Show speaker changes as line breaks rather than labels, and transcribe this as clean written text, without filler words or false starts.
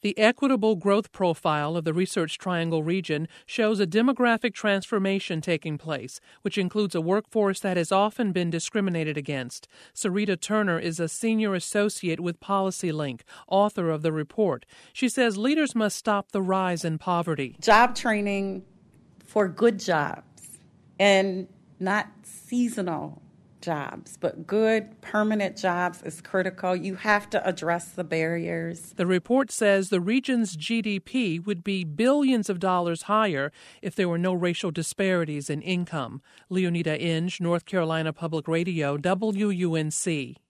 The equitable growth profile of the Research Triangle region shows a demographic transformation taking place, which includes a workforce that has often been discriminated against. Sarita Turner is a senior associate with PolicyLink, author of the report. She says leaders must stop the rise in poverty.
Job training for good jobs and not seasonal jobs, but good permanent jobs is critical. You have to address the barriers.
The report says the region's GDP would be billions of dollars higher if there were no racial disparities in income. Leonida Inge, North Carolina Public Radio, WUNC.